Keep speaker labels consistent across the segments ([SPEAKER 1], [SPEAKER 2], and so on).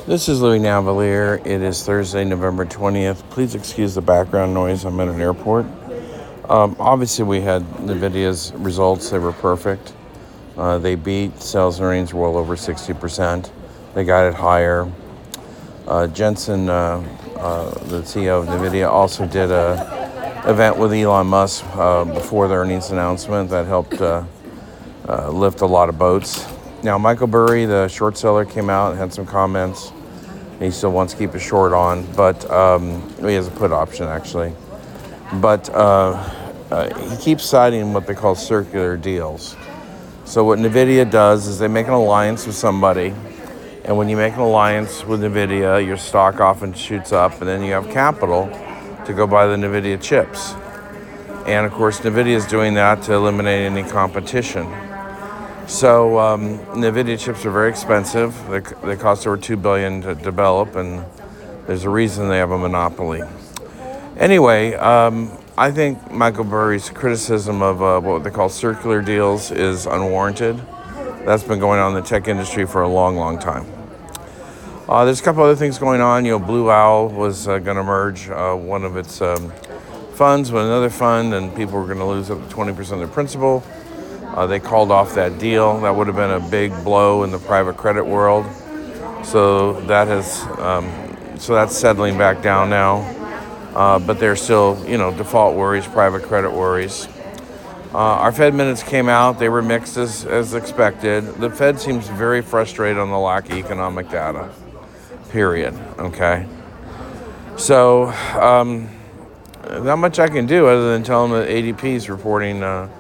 [SPEAKER 1] This is Louis Navalier. It is Thursday, November 20th. Please excuse the background noise. I'm at an airport. Obviously, we had NVIDIA's results. They were perfect. They beat sales and earnings well over 60%. They got it higher. Jensen, the CEO of NVIDIA, also did a event with Elon Musk before the earnings announcement that helped lift a lot of boats. Now, Michael Burry, the short seller, came out and had some comments. He still wants to keep a short on, but he has a put option, actually. But he keeps citing what they call circular deals. So what NVIDIA does is they make an alliance with somebody, and when you make an alliance with NVIDIA, your stock often shoots up, and then you have capital to go buy the NVIDIA chips. And, of course, NVIDIA is doing that to eliminate any competition. So NVIDIA chips are very expensive. They cost over $2 billion to develop, and there's a reason they have a monopoly. Anyway, I think Michael Burry's criticism of what they call circular deals is unwarranted. That's been going on in the tech industry for a long, long time. There's a couple other things going on. Blue Owl was going to merge one of its funds with another fund, and people were going to lose up to 20% of their principal. They called off that deal. That would have been a big blow in the private credit world. So that's settling back down now. But there's still, default worries, private credit worries. Our Fed minutes came out. They were mixed as expected. The Fed seems very frustrated on the lack of economic data, period. Okay. So not much I can do other than tell them that ADP is reporting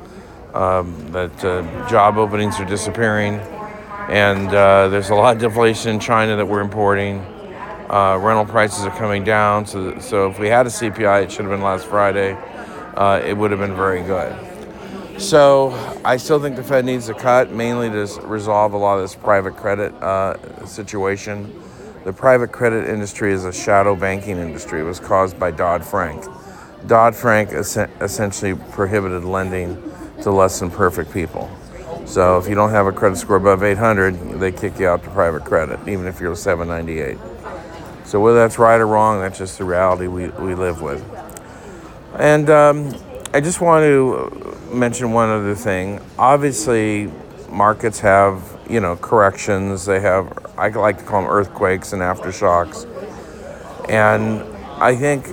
[SPEAKER 1] that job openings are disappearing, and there's a lot of deflation in China that we're importing. Rental prices are coming down, so if we had a CPI, it should have been last Friday. It would have been very good. So I still think the Fed needs to cut, mainly to resolve a lot of this private credit situation. The private credit industry is a shadow banking industry. It was caused by Dodd-Frank. Dodd-Frank essentially prohibited lending to less than perfect people. So if you don't have a credit score above 800, they kick you out to private credit, even if you're 798. So whether that's right or wrong, that's just the reality we live with. And I just want to mention one other thing. Obviously, markets have, corrections. They have, I like to call them earthquakes and aftershocks. And I think,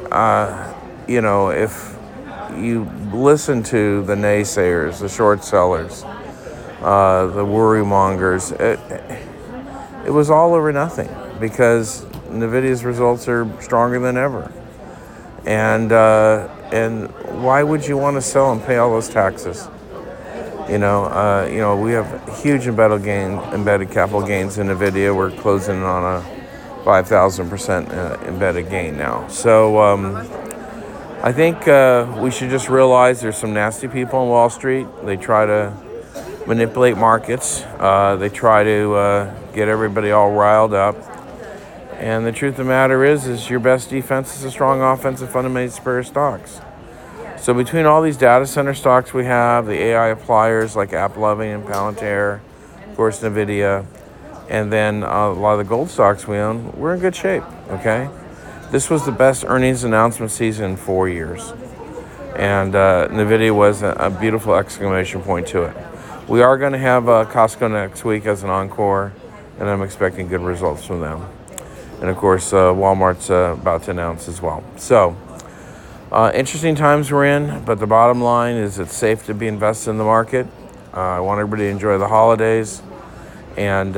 [SPEAKER 1] if you listen to the naysayers, the short sellers, the worry mongers, it was all over nothing because NVIDIA's results are stronger than ever. And why would you want to sell and pay all those taxes? We have huge embedded capital gains in NVIDIA. We're closing on a 5,000% embedded gain now. So I think we should just realize there's some nasty people on Wall Street. They try to manipulate markets. They try to get everybody all riled up. And the truth of the matter is your best defense is a strong offensive fundamentally superior stocks. So between all these data center stocks we have, the AI appliers like AppLovin and Palantir, of course NVIDIA, and then a lot of the gold stocks we own, we're in good shape, okay? This was the best earnings announcement season in 4 years. And NVIDIA was a beautiful exclamation point to it. We are going to have Costco next week as an encore, and I'm expecting good results from them. And of course, Walmart's about to announce as well. So, interesting times we're in, but the bottom line is it's safe to be invested in the market. I want everybody to enjoy the holidays. And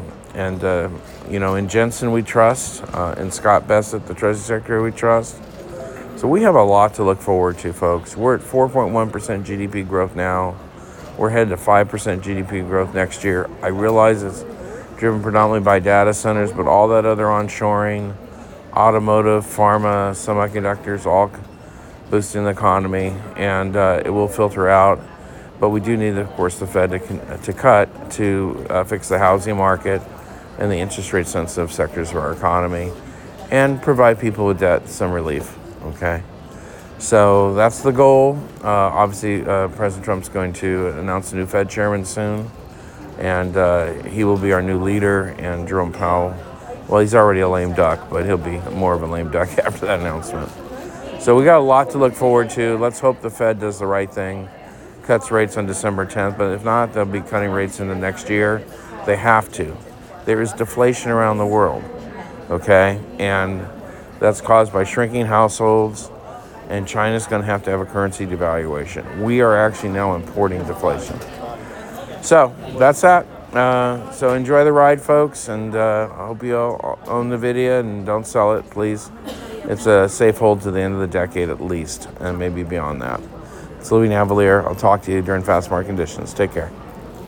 [SPEAKER 1] in Jensen we trust, in Scott Bessent, the Treasury Secretary, we trust. So we have a lot to look forward to, folks. We're at 4.1% GDP growth now. We're headed to 5% GDP growth next year. I realize it's driven predominantly by data centers, but all that other onshoring, automotive, pharma, semiconductors, all boosting the economy, and it will filter out. But we do need, of course, the Fed to cut to fix the housing market and the interest rate sensitive sectors of our economy and provide people with debt some relief, okay? So that's the goal. Obviously, President Trump's going to announce a new Fed chairman soon, and he will be our new leader, and Jerome Powell Well, he's already a lame duck, but he'll be more of a lame duck after that announcement. So we got a lot to look forward to. Let's hope the Fed does the right thing, cuts rates on December 10th. But if not, they'll be cutting rates in the next year. They have to. There is deflation around the world, okay? And that's caused by shrinking households, and China's going to have a currency devaluation. We are actually now importing deflation. So that's that. So enjoy the ride, folks, and I hope you all own the Nvidia and don't sell it, please. It's a safe hold to the end of the decade at least, and maybe beyond that. It's Louis Navalier. I'll talk to you during fast market conditions. Take care.